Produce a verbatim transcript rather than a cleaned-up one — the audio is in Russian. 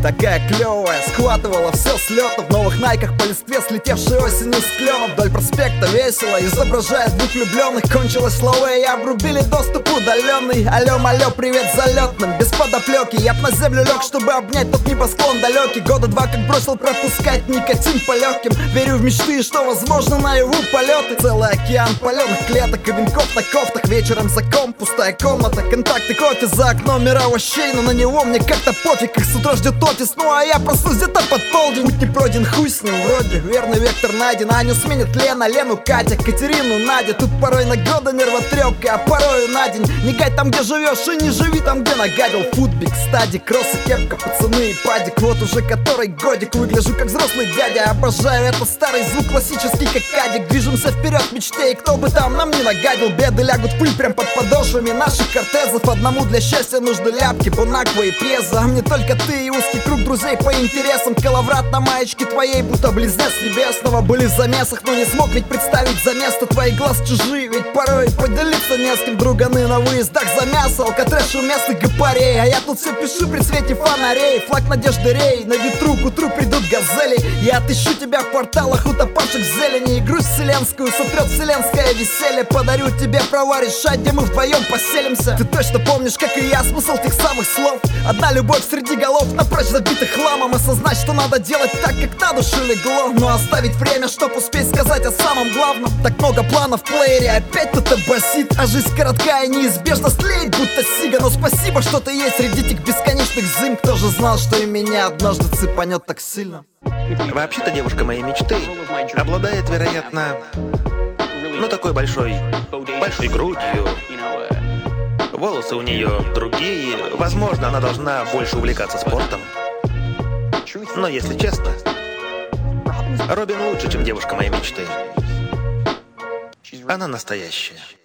такая клевая, схватывала все с лета. В новых найках по листве, слетевшей осенью с клена. Вдоль проспекта весело, изображая двух влюбленных. Кончилась лаве и обрубили доступ удаленный. Алло, алло, привет залетным, без подоплеки. Я б на землю лег, чтобы обнять тот небосклон далекий. Года два как бросил пропускать никотин по легким. Верю в мечты, что возможно наяву полеты. Целый океан паленых клеток и венков на кофтах. Вечером за комп, пустая комната, контакты, кофе за окном, мира овощей. Но на него мне как-то пофиг, их с утра ждет офис. Ну а я проснусь где-то под полдень. Путь не пройден, хуй с ним вроде, верный вектор найден. Аню сменит Лена, Лену, Катя, Катерину, Надя. Тут порой нагода нервотрепка, а порою на день. Не гать там, где живешь, и не живи там, где нагадил. Футбик, стадик, кроссы, кепка, пацаны и падик. Вот уже который годик, выгляжу как взрослый дядя. Обожаю это старый звук, классический как кадик. Движемся вперед в мечте, и кто бы там нам не нагадил. Беды лягут в пыль прям под подошвами наших кортезов. Одному для счастья нужны ляпки, бонаква и преза. А мне только ты и узкий круг друзей по интересам. Коловрат на маечке твоей, будто близнец небесного. Были в замесах, но не смог ведь представить за место. Твои глаз чужие, ведь порой поделиться не с кем. Друганы на выездах за мясо, алкотрэш у местных гопарей. А я тут все пишу при свете фонарей. Флаг надежды рей, на ветру к утру придут газели. Я отыщу тебя в порталах утопавших в зелени. И грусть вселенскую сотрет вселенское веселье. Подарю тебе права решать, где мы вдвоем поселимся. Ты точно помнишь, как и я, смысл тех самых слов. Одна любовь среди голов, напрочь забитых хламом. Осознать, что надо делать так, как на душу легло. Но оставить время, чтоб успеть сказать о самом главном. Так много планов в плеере, опять кто-то басит. А жизнь короткая, неизбежно стлеет, будто сига. Но спасибо, что ты есть среди этих бесконечных зим. Кто же знал, что и меня однажды цепанет так сильно? Вообще-то девушка моей мечты обладает, вероятно, ну такой большой, большой грудью. Волосы у нее другие. Возможно, она должна больше увлекаться спортом. Но если честно, Робин лучше, чем девушка моей мечты. Она настоящая.